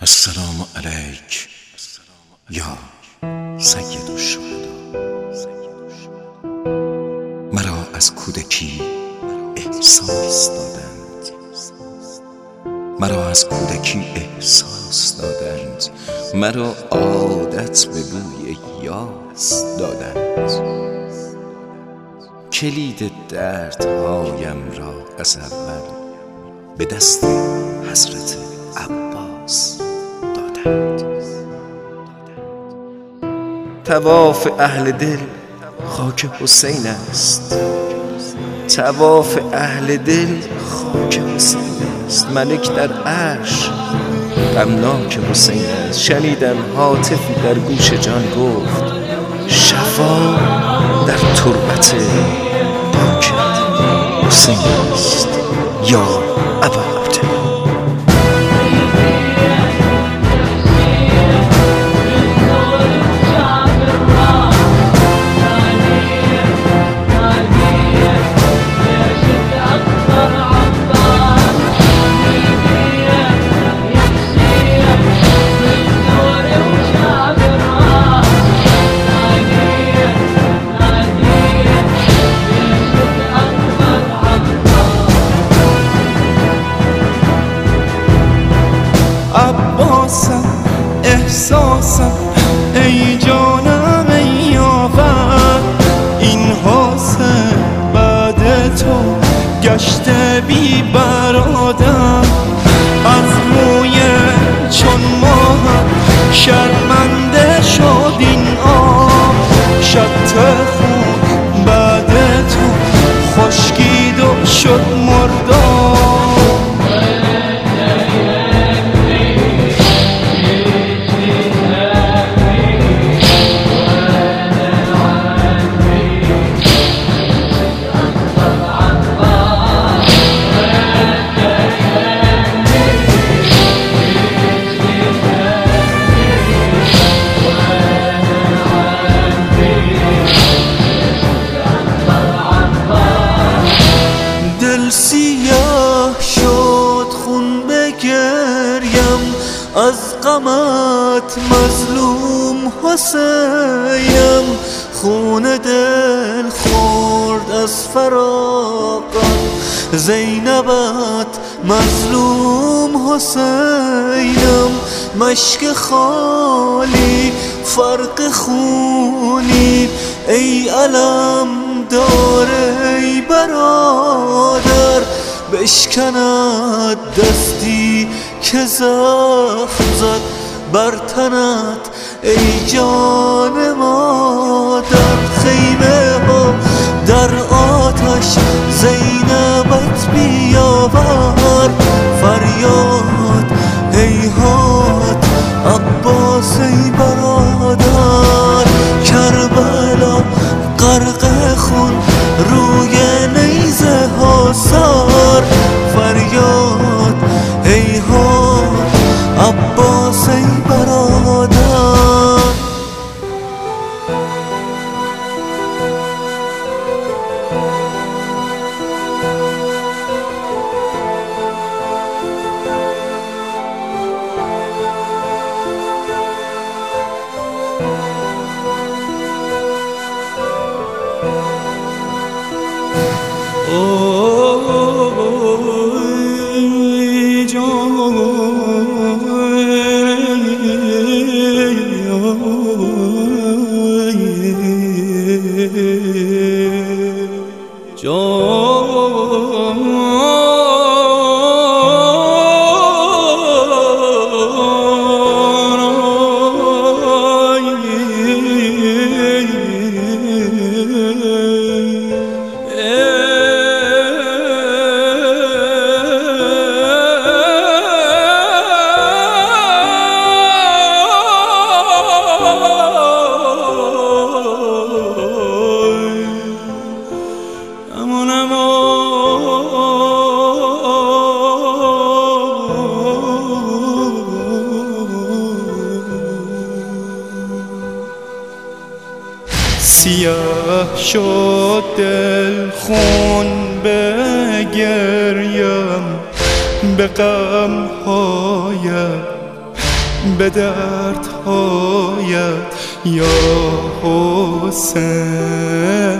السلام علیک یا سید الشهدا. مرا از کودکی احساس دادند، مرا از کودکی احساس دادند، مرا عادت به بوی یاس دادند. کلید دردهایم را از اول به دست حضرت عباس دادند. طواف اهل دل خاک حسین است، طواف اهل دل خاک حسین است. ملک در عرش غمناک حسین است. شنیدم هاتفی در گوش جان گفت شفا در تربت پاک حسین است یا ابا عبدالله. عباسم احساسم ای جانم ای آفت، این حسن بعد تو گشته بی برادر. از موی چون ماه شرمنده شد این آب، شط خون بعد تو خشکید و شد مردار. سیاه شد خون بگریم از غمت مظلوم حسینم، خون دل خورد از فراقت زینبت مظلوم حسینم. مشک خالی فرق خونی ای علم دار ای برادر، بشکند دستی که زخم زد بر تنت ای جان مادر. خیمه ها در آتش زینبت بیاور، فریاد هیهات عباس ای برادر. کربلا غرق خون روی نیزه ها سار، فریاد هیهات عباس ای برادر. سیاه شد دل خون بگریم به غمهایم به دردهایت یا حسین.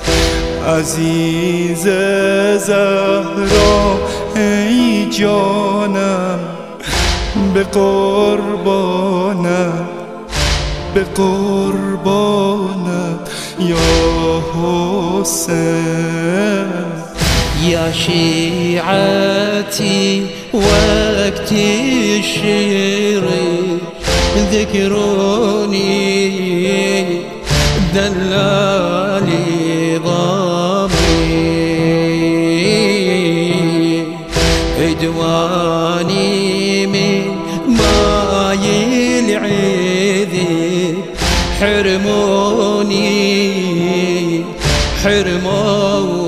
عزیز زهرا ای جانم، به قربانت، به قربانت یا حسین. يا شيعتي وقت الشر ذكروني، دلالي ضامي، ادواني من ماي العذب، حرموني حرموني